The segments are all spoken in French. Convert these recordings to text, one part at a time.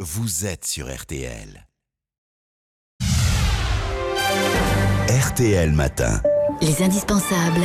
vous êtes sur RTL. RTL Matin. Les indispensables.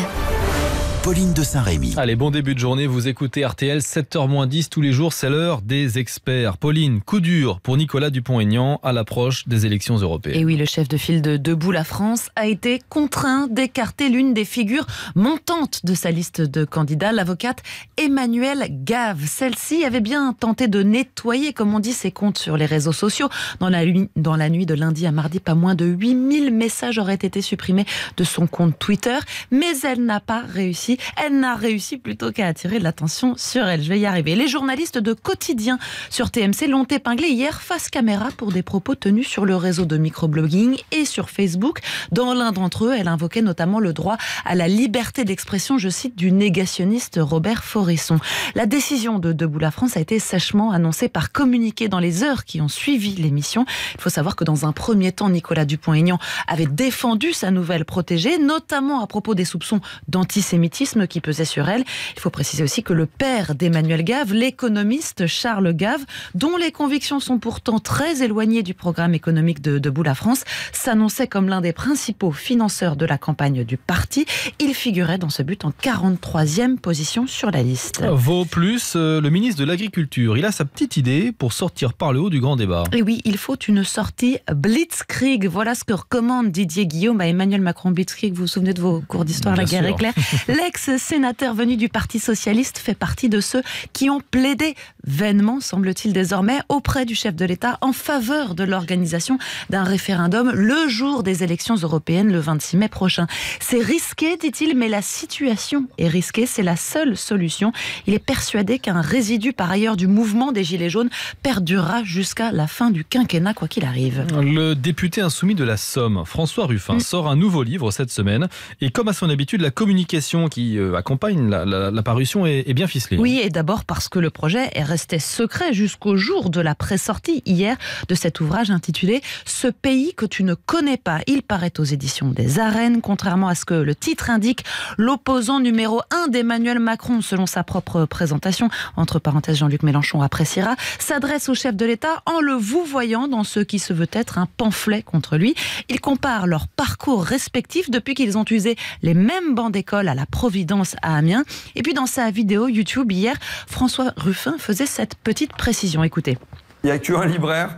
Pauline de Saint-Rémy. Allez, bon début de journée, vous écoutez RTL, 7h-10 tous les jours, c'est l'heure des experts. Pauline, coup dur pour Nicolas Dupont-Aignan à l'approche des élections européennes. Et oui, le chef de file de Debout la France a été contraint d'écarter l'une des figures montantes de sa liste de candidats, l'avocate Emmanuelle Gave. Celle-ci avait bien tenté de nettoyer, comme on dit, ses comptes sur les réseaux sociaux. Dans la nuit de lundi à mardi, pas moins de 8000 messages auraient été supprimés de son compte Twitter, mais elle n'a pas réussi. Elle n'a réussi plutôt qu'à attirer l'attention sur elle. Je vais y arriver. Les journalistes de Quotidien sur TMC l'ont épinglée hier face caméra pour des propos tenus sur le réseau de microblogging et sur Facebook. Dans l'un d'entre eux, elle invoquait notamment le droit à la liberté d'expression, je cite, du négationniste Robert Foresson. La décision de Debout la France a été sèchement annoncée par communiqué dans les heures qui ont suivi l'émission. Il faut savoir que dans un premier temps, Nicolas Dupont-Aignan avait défendu sa nouvelle protégée, notamment à propos des soupçons d'antisémitisme qui pesait sur elle. Il faut préciser aussi que le père d'Emmanuelle Gave, l'économiste Charles Gave, dont les convictions sont pourtant très éloignées du programme économique de Debout la France, s'annonçait comme l'un des principaux financeurs de la campagne du parti. Il figurait dans ce but en 43e position sur la liste. Vaut plus, le ministre de l'Agriculture, il a sa petite idée pour sortir par le haut du grand débat. Et oui, il faut une sortie blitzkrieg. Voilà ce que recommande Didier Guillaume à Emmanuel Macron. Blitzkrieg, vous vous souvenez de vos cours d'histoire, la guerre éclair. L'ex-sénateur venu du Parti socialiste fait partie de ceux qui ont plaidé vainement, semble-t-il désormais, auprès du chef de l'État en faveur de l'organisation d'un référendum le jour des élections européennes le 26 mai prochain. C'est risqué, dit-il, mais la situation est risquée, c'est la seule solution. Il est persuadé qu'un résidu par ailleurs du mouvement des Gilets jaunes perdurera jusqu'à la fin du quinquennat, quoi qu'il arrive. Le député insoumis de la Somme, François Ruffin, sort un nouveau livre cette semaine et comme à son habitude, la communication qui accompagne la parution est bien ficelée. Oui, et d'abord parce que le projet est resté secret jusqu'au jour de la pré-sortie hier de cet ouvrage intitulé « Ce pays que tu ne connais pas ». Il paraît aux éditions des Arènes, contrairement à ce que le titre indique, l'opposant numéro 1 d'Emmanuel Macron, selon sa propre présentation, entre parenthèses Jean-Luc Mélenchon appréciera, s'adresse au chef de l'État en le vouvoyant dans ce qui se veut être un pamphlet contre lui. Il compare leurs parcours respectifs depuis qu'ils ont usé les mêmes bancs d'école à la Providence à Amiens. Et puis dans sa vidéo YouTube hier, François Ruffin faisait cette petite précision. Écoutez. Il n'y a qu'un libraire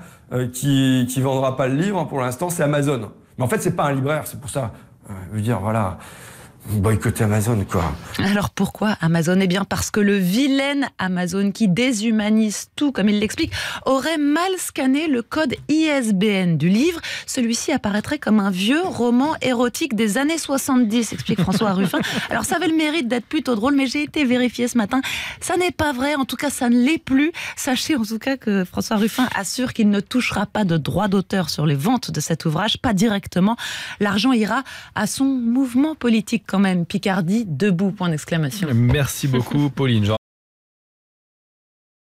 qui vendra pas le livre pour l'instant, c'est Amazon. Mais en fait, c'est pas un libraire, c'est pour ça. Je veux dire, voilà, boycotter Amazon, quoi. Alors pourquoi Amazon ? Eh bien parce que le vilain Amazon qui déshumanise tout, comme il l'explique, aurait mal scanné le code ISBN du livre. Celui-ci apparaîtrait comme un vieux roman érotique des années 70, explique François Ruffin. Alors ça avait le mérite d'être plutôt drôle, mais j'ai été vérifié ce matin. Ça n'est pas vrai, en tout cas ça ne l'est plus. Sachez en tout cas que François Ruffin assure qu'il ne touchera pas de droit d'auteur sur les ventes de cet ouvrage, pas directement. L'argent ira à son mouvement politique quand même. Picardie, debout, point d'exclamation. Merci beaucoup Pauline.